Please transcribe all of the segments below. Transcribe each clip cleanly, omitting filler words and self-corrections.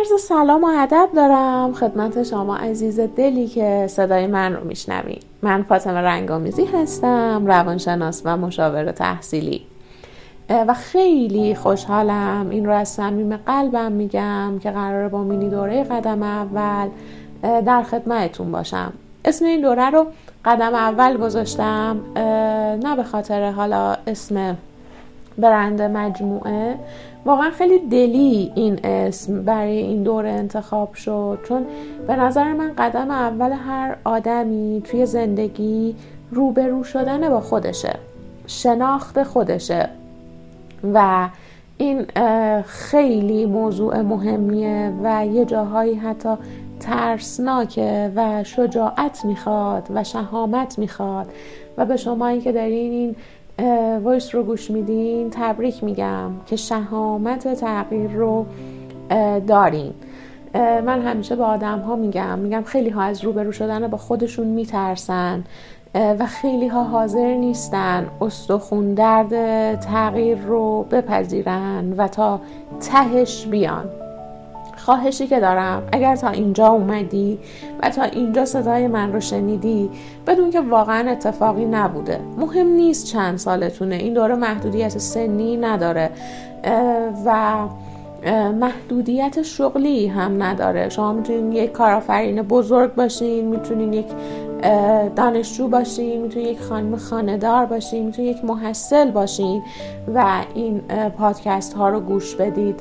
عرض سلام و ادب دارم خدمت شما عزیز دلی که صدای من رو میشنوید. من فاطمه رنگ‌آمیزی هستم، روانشناس و مشاور تحصیلی و خیلی خوشحالم، این رو از صمیم قلبم میگم که قراره با مینی دوره قدم اول در خدمتتون باشم. اسم این دوره رو قدم اول گذاشتم نه به خاطر حالا اسم برند مجموعه، واقعا خیلی دلی این اسم برای این دوره انتخاب شد، چون به نظر من قدم اول هر آدمی توی زندگی روبرو شدن با خودشه، شناخت خودشه و این خیلی موضوع مهمیه و یه جاهایی حتی ترسناکه و شجاعت میخواد و شهامت میخواد و به شمایی که دارین این وایس رو گوش میدین تبریک میگم که شهامت تغییر رو دارین. من همیشه به آدم ها میگم خیلی ها از روبرو شدن با خودشون میترسن و خیلی ها حاضر نیستن استخون درد تغییر رو بپذیرن و تا تهش بیان. خواهشی که دارم، اگر تا اینجا اومدی و تا اینجا صدای من رو شنیدی، بدون که واقعا اتفاقی نبوده. مهم نیست چند سالتونه، این دوره محدودیت سنی نداره و محدودیت شغلی هم نداره. شما میتونین یک کارآفرین بزرگ باشین، میتونین یک دانشجو باشین، میتونین یک خانم خانه‌دار باشین، میتونین یک محصل باشین و این پادکست ها رو گوش بدید.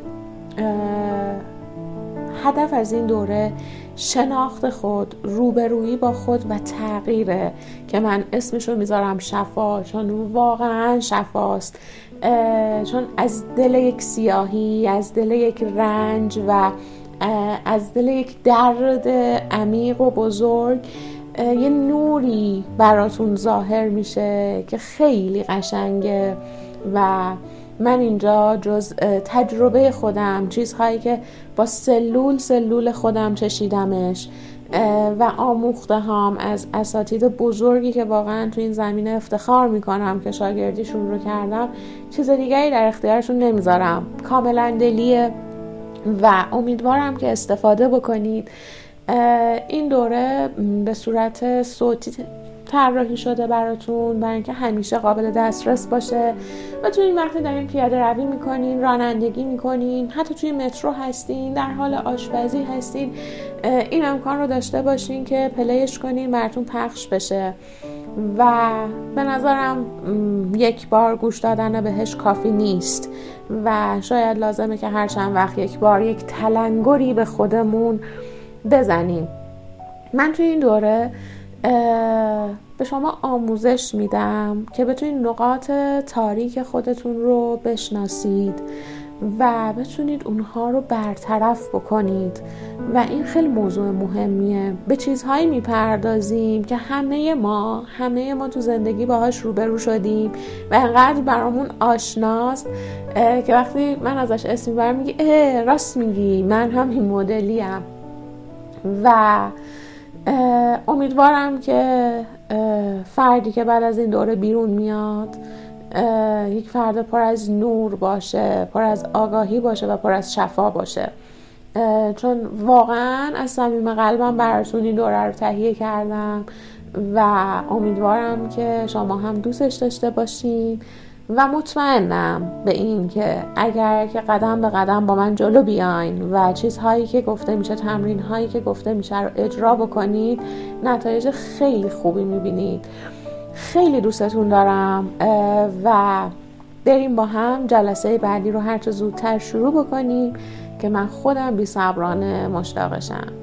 هدف از این دوره شناخت خود، روبرویی با خود و تغییره که من اسمشو میذارم شفا، چون واقعا شفاست، چون از دل یک سیاهی، از دل یک رنج و از دل یک درد عمیق و بزرگ یه نوری براتون ظاهر میشه که خیلی قشنگه و من اینجا جز تجربه خودم، چیزهایی که با سلول خودم چشیدمش و آموخته هم از اساتید بزرگی که واقعا تو این زمینه افتخار میکنم که شاگردیشون رو کردم، چیز دیگری در اختیارشون نمیذارم. کاملا دلیه و امیدوارم که استفاده بکنید. این دوره به صورت صوتی طراحی شده براتون برای اینکه همیشه قابل دسترس باشه و توی این وقتی دارین پیاده روی میکنین، رانندگی میکنین، حتی توی مترو هستین، در حال آشپزی هستین، این امکان رو داشته باشین که پلیش کنین براتون پخش بشه و به نظرم یک بار گوش دادن بهش کافی نیست و شاید لازمه که هر چند وقت یک بار یک تلنگری به خودمون بزنیم. من توی این دوره به شما آموزش میدم که بتونید نقاط تاریک خودتون رو بشناسید و بتونید اونها رو برطرف بکنید و این خیلی موضوع مهمیه. به چیزهایی میپردازیم که همه ما تو زندگی باهاش روبرو شدیم و انقدر برامون آشناست که وقتی من ازش اسم میبرم میگی راست میگی، من هم این مدلیم و امیدوارم که فردی که بعد از این دوره بیرون میاد یک فرد پر از نور باشه، پر از آگاهی باشه و پر از شفا باشه، چون واقعا از صمیم قلبم براتون این دوره رو تهیه کردم و امیدوارم که شما هم دوستش داشته باشین و مطمئنم به این که اگر که قدم به قدم با من جلو بیاین و چیزهایی که گفته میشه، تمرینهایی که گفته میشه رو اجرا بکنید، نتایج خیلی خوبی میبینید. خیلی دوستتون دارم و بریم با هم جلسه بعدی رو هرچه زودتر شروع بکنیم که من خودم بی‌صبرانه مشتاقشم.